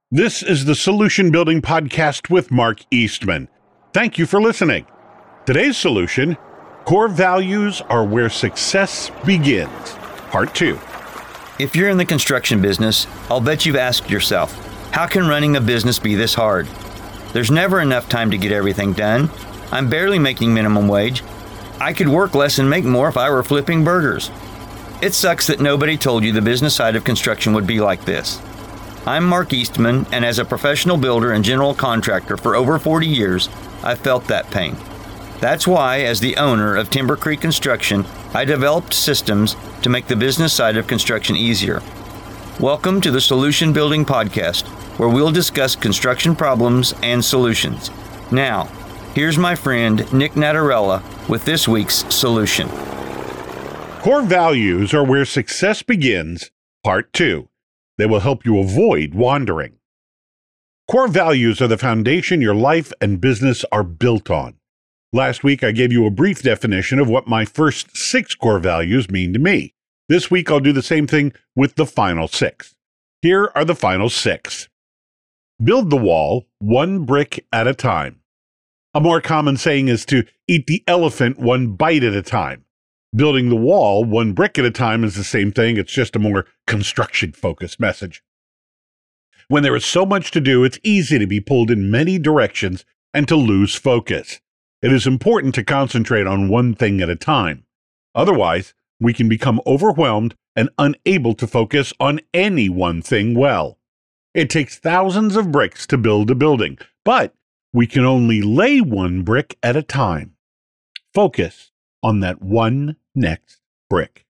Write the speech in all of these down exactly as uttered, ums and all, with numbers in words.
This is the Solution Building Podcast with Mark Eastman. Thank you for listening. Today's solution, core values are where success begins. Part two. If you're in the construction business, I'll bet you've asked yourself, how can running a business be this hard? There's never enough time to get everything done. I'm barely making minimum wage. I could work less and make more if I were flipping burgers. It sucks that nobody told you the business side of construction would be like this. I'm Mark Eastman, and as a professional builder and general contractor for over forty years, I've felt that pain. That's why, as the owner of Timber Creek Construction, I developed systems to make the business side of construction easier. Welcome to the Solution Building Podcast, where we'll discuss construction problems and solutions. Now, here's my friend Nick Natarella with this week's solution. Core values are where success begins. Part two. They will help you avoid wandering. Core values are the foundation your life and business are built on. Last week, I gave you a brief definition of what my first six core values mean to me. This week, I'll do the same thing with the final six. Here are the final six. Build the wall one brick at a time. A more common saying is to eat the elephant one bite at a time. Building the wall one brick at a time is the same thing. It's just a more construction-focused message. When there is so much to do, it's easy to be pulled in many directions and to lose focus. It is important to concentrate on one thing at a time. Otherwise, we can become overwhelmed and unable to focus on any one thing well. It takes thousands of bricks to build a building, but we can only lay one brick at a time. Focus on that one next brick.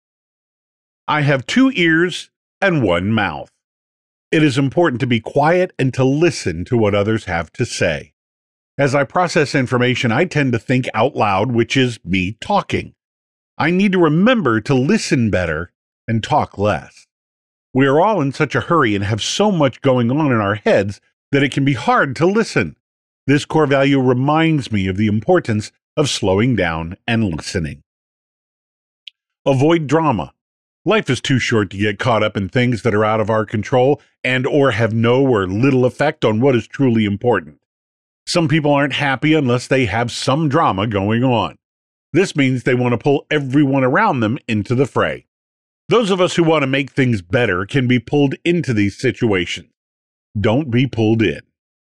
I have two ears and one mouth. It is important to be quiet and to listen to what others have to say. As I process information, I tend to think out loud, which is me talking. I need to remember to listen better and talk less. We are all in such a hurry and have so much going on in our heads that it can be hard to listen. This core value reminds me of the importance of slowing down and listening. Avoid drama. Life is too short to get caught up in things that are out of our control and or have no or little effect on what is truly important. Some people aren't happy unless they have some drama going on. This means they want to pull everyone around them into the fray. Those of us who want to make things better can be pulled into these situations. Don't be pulled in.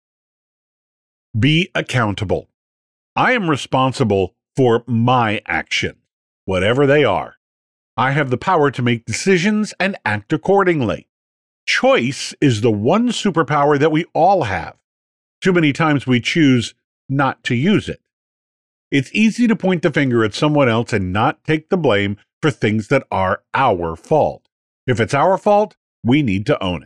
Be accountable. I am responsible for my actions, whatever they are. I have the power to make decisions and act accordingly. Choice is the one superpower that we all have. Too many times we choose not to use it. It's easy to point the finger at someone else and not take the blame for things that are our fault. If it's our fault, we need to own it.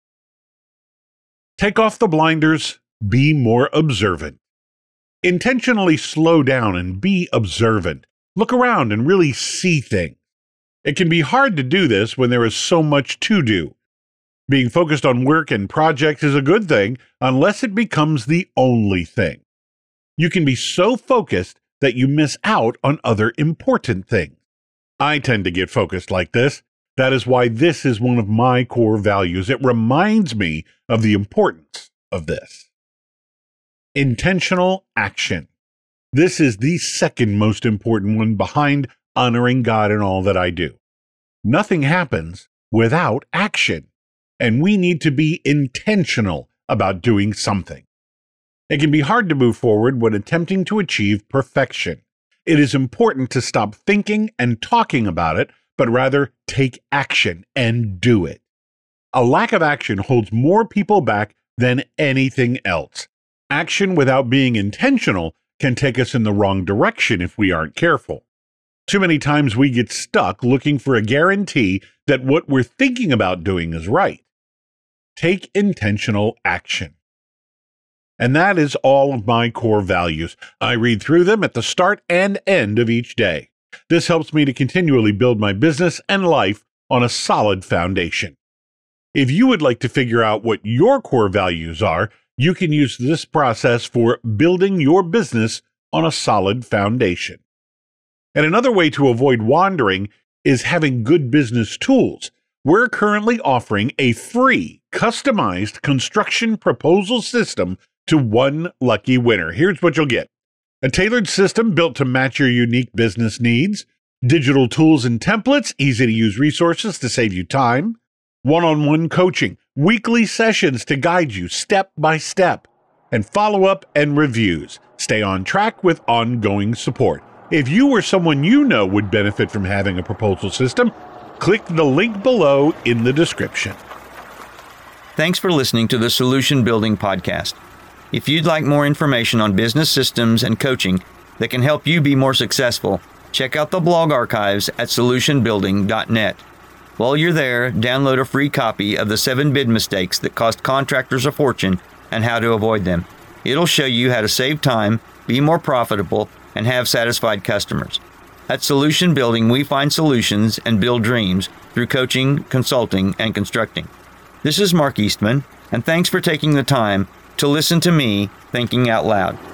Take off the blinders, be more observant. Intentionally slow down and be observant. Look around and really see things. It can be hard to do this when there is so much to do. Being focused on work and projects is a good thing unless it becomes the only thing. You can be so focused that you miss out on other important things. I tend to get focused like this. That is why this is one of my core values. It reminds me of the importance of this. Intentional action. This is the second most important one behind honoring God in all that I do. Nothing happens without action, and we need to be intentional about doing something. It can be hard to move forward when attempting to achieve perfection. It is important to stop thinking and talking about it, but rather take action and do it. A lack of action holds more people back than anything else. Action without being intentional can take us in the wrong direction if we aren't careful. Too many times we get stuck looking for a guarantee that what we're thinking about doing is right. Take intentional action. And that is all of my core values. I read through them at the start and end of each day. This helps me to continually build my business and life on a solid foundation. If you would like to figure out what your core values are, you can use this process for building your business on a solid foundation. And another way to avoid wandering is having good business tools. We're currently offering a free customized construction proposal system to one lucky winner. Here's what you'll get: a tailored system built to match your unique business needs, digital tools and templates, easy-to-use resources to save you time, one-on-one coaching, weekly sessions to guide you step by step, and follow-up and reviews. Stay on track with ongoing support. If you or someone you know would benefit from having a proposal system, click the link below in the description. Thanks for listening to the Solution Building Podcast. If you'd like more information on business systems and coaching that can help you be more successful, check out the blog archives at solution building dot net. While you're there, download a free copy of the seven bid mistakes that cost contractors a fortune and how to avoid them. It'll show you how to save time, be more profitable, and have satisfied customers. At Solution Building, we find solutions and build dreams through coaching, consulting, and constructing. This is Mark Eastman, and thanks for taking the time to listen to me thinking out loud.